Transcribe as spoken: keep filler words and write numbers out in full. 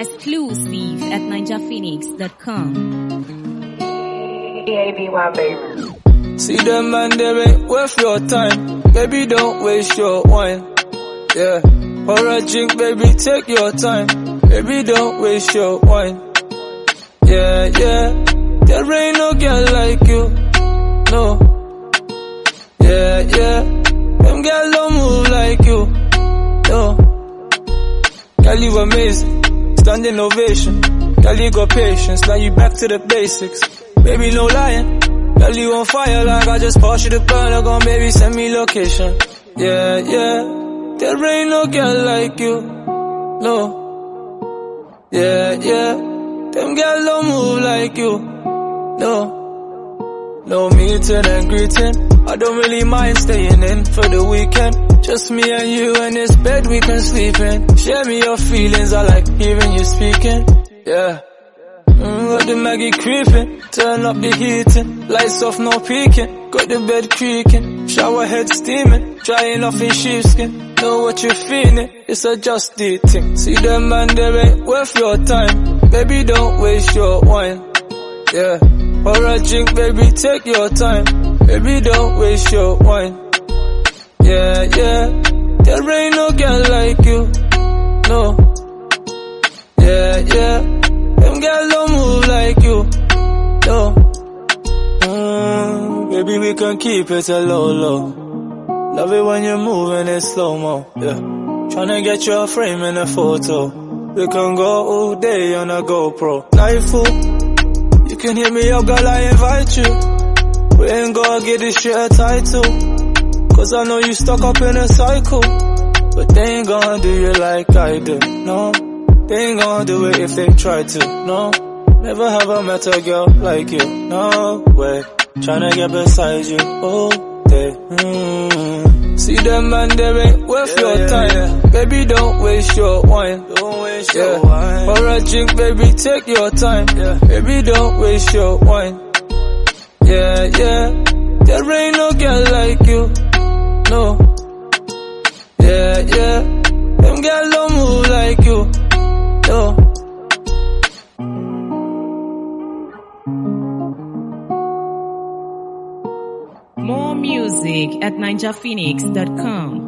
Exclusive at ninja phoenix dot com. E A B Y, baby. See them man, they ain't worth your time. Baby, don't waste your wine. Yeah, pour a drink, baby, take your time. Baby, don't waste your wine. Yeah, yeah, there ain't no girl like you. No. Yeah, yeah, them girl don't move like you. No. Girl, you amazing, standing ovation. Girl, you got patience, now you back to the basics. Baby, no lying. Girl, you on fire like I just passed you the burner. Gon' baby, send me location. Yeah, yeah. There ain't no girl like you. No. Yeah, yeah. Them girl don't move like you. No. No meeting and greeting. I don't really mind staying in for the weekend. Just me and you in this bed we can sleep in. Share me your feelings, I like hearing you speaking. Yeah. Mm, got the Maggie creeping, turn up the heating, lights off, no peeking, got the bed creaking, shower head steaming, drying off in sheepskin. Know what you're feeling, it's a just the thing. See them man, they ain't worth your time. Baby, don't waste your wine. Yeah, pour a drink, baby, take your time. Baby, don't waste your wine. Yeah, yeah, there ain't no girl like you. No. Yeah, yeah. Them girl don't move like you, no. Mm, baby, we can keep it a low, low. Love it when you're moving in slow-mo, yeah. Tryna get your frame in a photo. We can go all day on a GoPro. Nightfall, you can hit me up, girl, I invite you. We ain't gonna get this shit a title, cause I know you stuck up in a cycle. But they ain't gonna do you like I do, no. They ain't gonna do it if they try to, no. Never have I met a girl like you, no way. Tryna get beside you all day. Mm. See them man, they ain't worth yeah, your yeah, time. Yeah. Baby, don't waste your wine. Don't waste yeah. your wine. Pour a drink, baby, take your time. Yeah. Baby, don't waste your wine. Yeah, yeah. There ain't no girl like you, no. Yeah, yeah. Them girl don't move like you. No. More music at ninja phoenix dot com.